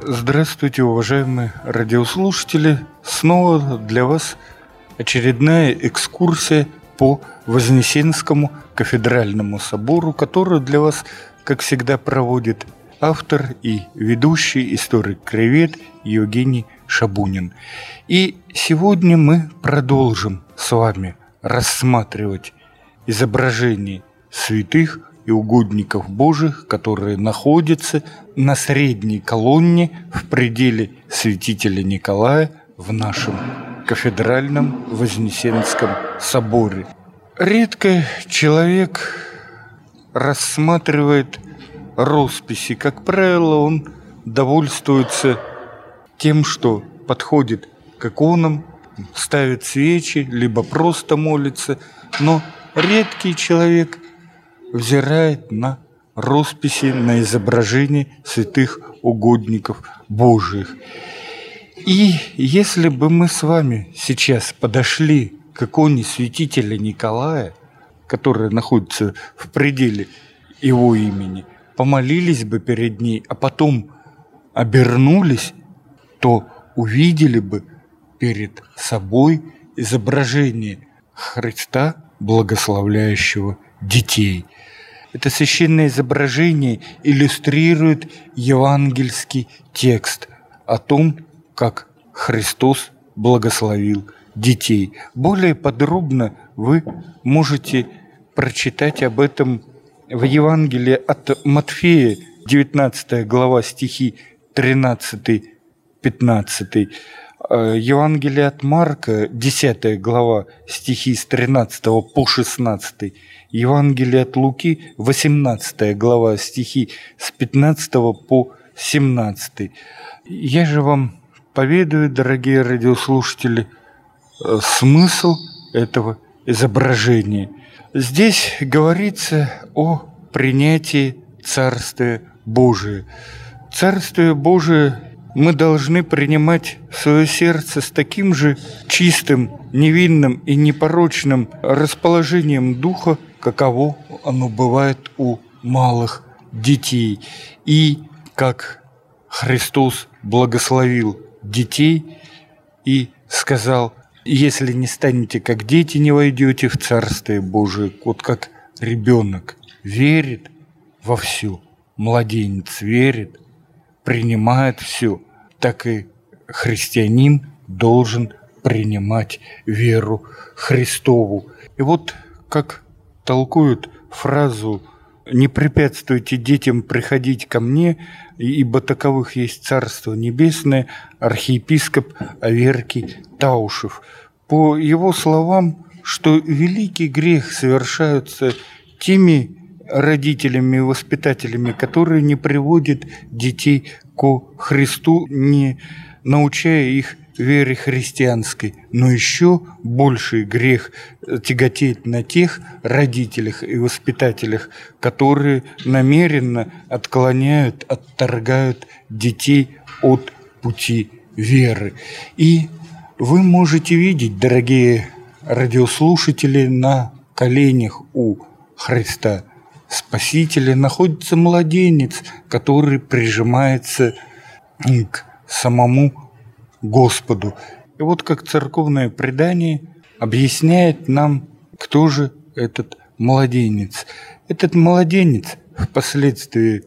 Здравствуйте, уважаемые радиослушатели! Снова для вас очередная экскурсия по Вознесенскому кафедральному собору, которую для вас, как всегда, проводит автор и ведущий историк-краевед Евгений Шабунин. И сегодня мы продолжим с вами рассматривать изображения святых и угодников Божьих, которые находятся на средней колонне в пределе святителя Николая в нашем кафедральном Вознесенском соборе. Редко человек рассматривает росписи. Как правило, он довольствуется тем, что подходит к иконам, ставит свечи, либо просто молится. Но редкий человек взирает на росписи, на изображения святых угодников Божиих. И если бы мы с вами сейчас подошли к иконе святителя Николая, которая находится в пределе его имени, помолились бы перед ней, а потом обернулись, то увидели бы перед собой изображение Христа, благословляющего детей. Это священное изображение иллюстрирует евангельский текст о том, как Христос благословил детей. Более подробно вы можете прочитать об этом в Евангелии от Матфея, 19 глава, стихи 13-15, Евангелие от Марка, 10 глава, стихи с 13 по 16, Евангелие от Луки, 18 глава, стихи с 15 по 17. Я же вам поведаю, дорогие радиослушатели, смысл этого изображения. Здесь говорится о принятии Царствия Божия. Царствие Божие мы должны принимать в свое сердце с таким же чистым, невинным и непорочным расположением духа, каково оно бывает у малых детей. И как Христос благословил детей и сказал: если не станете как дети, не войдете в Царствие Божие. Вот как ребенок верит во все, младенец верит, принимает все, так и христианин должен принимать веру Христову. И вот как толкуют фразу «Не препятствуйте детям приходить ко мне, ибо таковых есть Царство Небесное» архиепископ Аверкий Таушев. По его словам, что великий грех совершаются теми родителями и воспитателями, которые не приводят детей ко Христу, не научая их вере христианской. Но еще больший грех тяготеет на тех родителях и воспитателях, которые намеренно отклоняют, отторгают детей от пути веры. И вы можете видеть, дорогие радиослушатели, на коленях у Христа Спасителя находится младенец, который прижимается к самому Господу. И вот как церковное предание объясняет нам, кто же этот младенец. Этот младенец впоследствии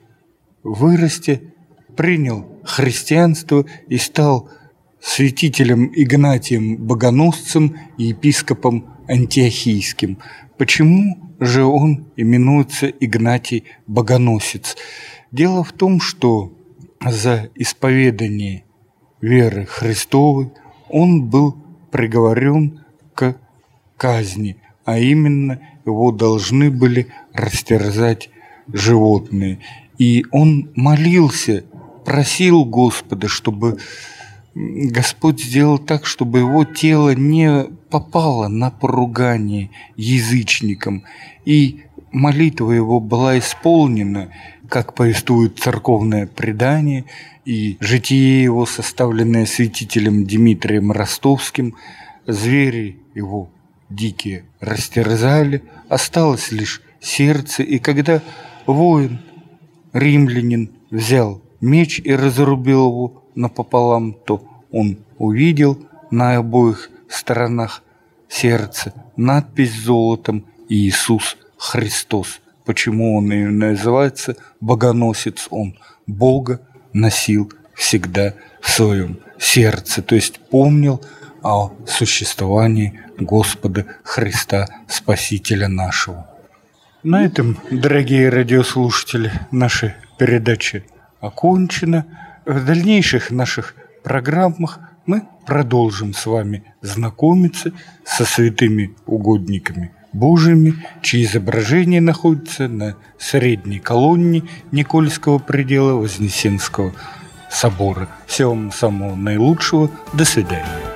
вырастя, принял христианство и стал святителем Игнатием Богоносцем и епископом Антиохийским. Почему же он именуется Игнатий Богоносец? Дело в том, что за исповедание веры Христовой он был приговорен к казни, а именно его должны были растерзать животные. И он молился, просил Господа, чтобы Господь сделал так, чтобы его тело не попало на поругание язычникам. И молитва его была исполнена, как повествует церковное предание, и житие его, составленное святителем Дмитрием Ростовским. Звери его дикие растерзали, осталось лишь сердце. И когда воин, римлянин, взял меч и разрубил его напополам, то он увидел на обоих сторонах сердца надпись золотом «Иисус Христос». Почему он и называется богоносец? Он Бога носил всегда в своем сердце, то есть помнил о существовании Господа Христа, Спасителя нашего. На этом, дорогие радиослушатели, наша передача окончена. В дальнейших наших программах мы продолжим с вами знакомиться со святыми угодниками Божьими, чьи изображения находятся на средней колонне Никольского предела Вознесенского собора. Всего вам самого наилучшего. До свидания.